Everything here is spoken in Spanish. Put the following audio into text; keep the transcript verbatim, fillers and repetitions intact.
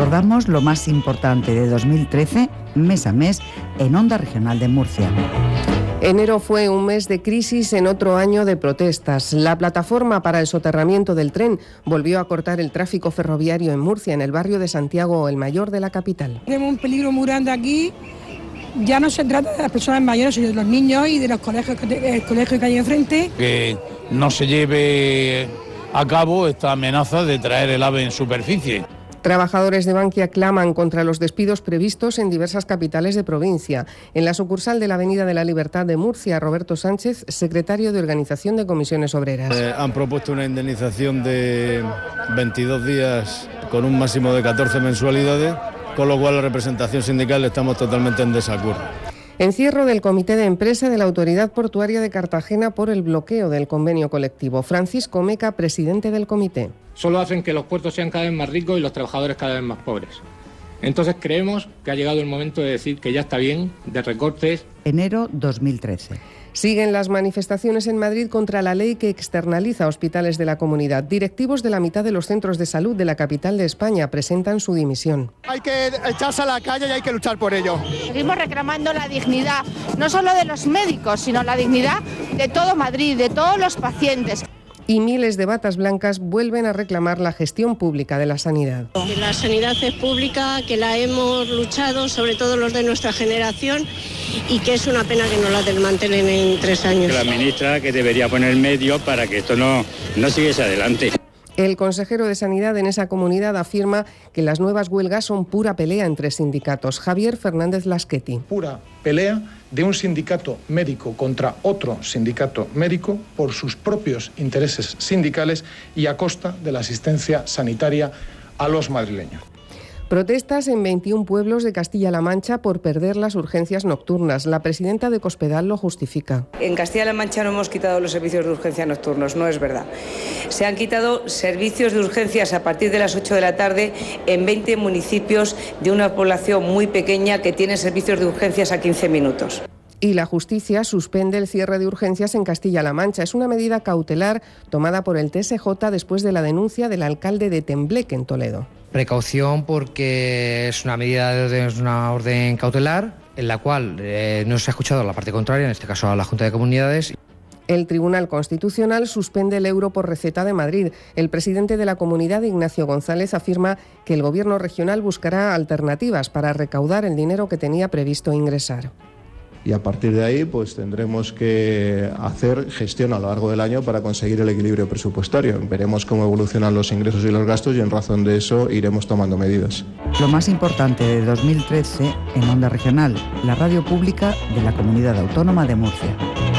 recordamos lo más importante de dos mil trece, mes a mes, en Onda Regional de Murcia. Enero fue un mes de crisis en otro año de protestas. La plataforma para el soterramiento del tren volvió a cortar el tráfico ferroviario en Murcia, en el barrio de Santiago el Mayor de la capital. Tenemos un peligro muy grande aquí. Ya no se trata de las personas mayores, sino de los niños y de los colegios, el colegio que hay enfrente. Que no se lleve a cabo esta amenaza de traer el AVE en superficie. Trabajadores de Bankia claman contra los despidos previstos en diversas capitales de provincia. En la sucursal de la Avenida de la Libertad de Murcia, Roberto Sánchez, secretario de Organización de Comisiones Obreras. Eh, han propuesto una indemnización de veintidós días con un máximo de catorce mensualidades, con lo cual la representación sindical estamos totalmente en desacuerdo. Encierro del Comité de Empresa de la Autoridad Portuaria de Cartagena por el bloqueo del convenio colectivo. Francisco Meca, presidente del comité. Solo hacen que los puertos sean cada vez más ricos y los trabajadores cada vez más pobres. Entonces creemos que ha llegado el momento de decir que ya está bien de recortes. Enero dos mil trece. Siguen las manifestaciones en Madrid contra la ley que externaliza hospitales de la comunidad. Directivos de la mitad de los centros de salud de la capital de España presentan su dimisión. Hay que echarse a la calle y hay que luchar por ello. Seguimos reclamando la dignidad, no solo de los médicos, sino la dignidad de todo Madrid, de todos los pacientes. Y miles de batas blancas vuelven a reclamar la gestión pública de la sanidad. Que la sanidad es pública, que la hemos luchado, sobre todo los de nuestra generación, y que es una pena que no la desmantelen en tres años. La ministra que debería poner medio para que esto no, no siguiese adelante. El consejero de Sanidad en esa comunidad afirma que las nuevas huelgas son pura pelea entre sindicatos. Javier Fernández Lasqueti. Pura pelea de un sindicato médico contra otro sindicato médico por sus propios intereses sindicales y a costa de la asistencia sanitaria a los madrileños. Protestas en veintiún pueblos de Castilla-La Mancha por perder las urgencias nocturnas. La presidenta de Cospedal lo justifica. En Castilla-La Mancha no hemos quitado los servicios de urgencia nocturnos, no es verdad. Se han quitado servicios de urgencias a partir de las ocho de la tarde en veinte municipios de una población muy pequeña que tiene servicios de urgencias a quince minutos. Y la justicia suspende el cierre de urgencias en Castilla-La Mancha. Es una medida cautelar tomada por el T S J después de la denuncia del alcalde de Tembleque, en Toledo. Precaución porque es una medida, de, es una orden cautelar en la cual eh, no se ha escuchado a la parte contraria, en este caso a la Junta de Comunidades. El Tribunal Constitucional suspende el euro por receta de Madrid. El presidente de la comunidad, Ignacio González, afirma que el gobierno regional buscará alternativas para recaudar el dinero que tenía previsto ingresar. Y a partir de ahí pues tendremos que hacer gestión a lo largo del año para conseguir el equilibrio presupuestario. Veremos cómo evolucionan los ingresos y los gastos y en razón de eso iremos tomando medidas. Lo más importante de dos mil trece en Onda Regional, la radio pública de la Comunidad Autónoma de Murcia.